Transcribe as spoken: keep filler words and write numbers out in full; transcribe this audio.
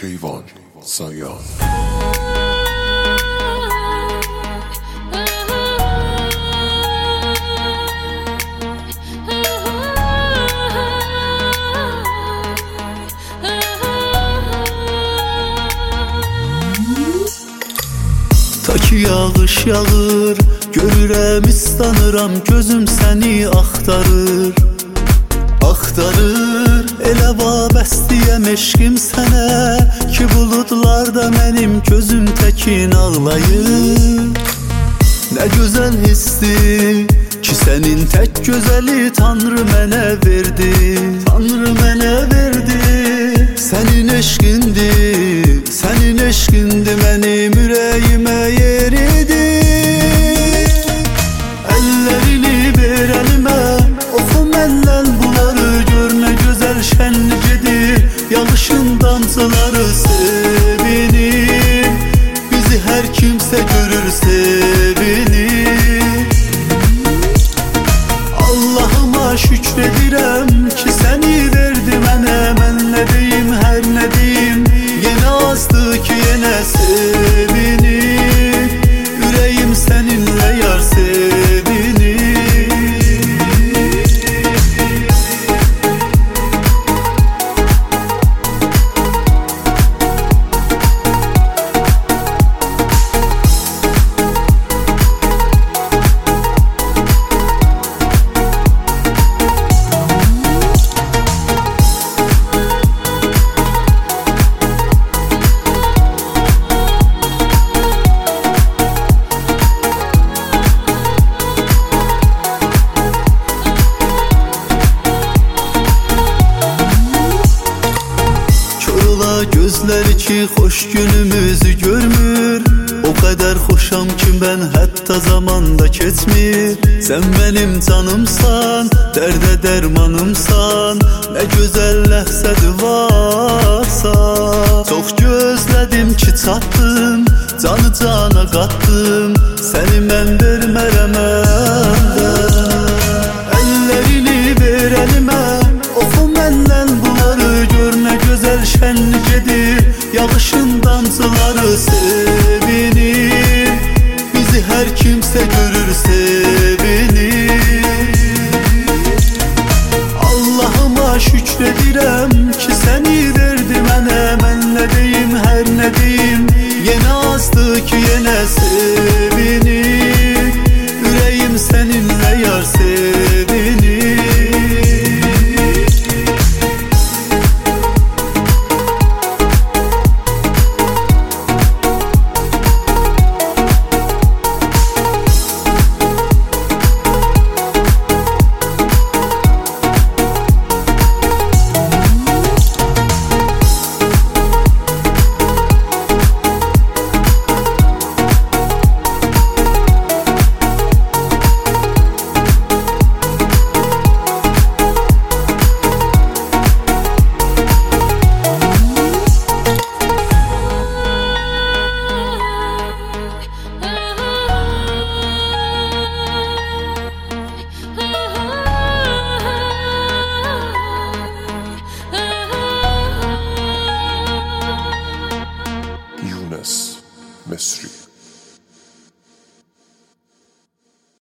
Keyvan Sayan. Ta ki yağış yağır, görürəm, istanıram, gözüm səni axtarır, axtarır. Elə vabəstiyəm eşqim sənə ki, buludlarda mənim gözüm təkin ağlayır. Nə gözəl hisdir ki, sənin tək gözəli Tanrı mənə verdi, Tanrı mənə verdi. Sənin eşqindir, sənin eşqindir, mənim ürəyimə yeridi. Əllərini ver əlimə, oxum əlləl bunları, gör nə gözəl şənligidir, yağışın damcıları sevinir, bizi hər kimsə görür sevinir. Allahıma şükür edirəm ki, səni verdi mənə, mən nə deyim, hər nə deyim, yenə azdı ki, yenə sevinir, ürəyim səninlə yar sevinir. Gözləri ki, xoş günümüzü görmür, o qədər xoşam ki, mən hətta zamanda keçmir. Sən mənim canımsan, dərdə dərmanımsan, nə gözəl ləhzədir varsa. Çox gözlədim ki, çatdım, canı cana qatdım, səni mən vermərəm əldə. Əllərini ver əlimə, oxum əlləl bunları, gör nə gözəl şənligidir, yağışın damcıları sev.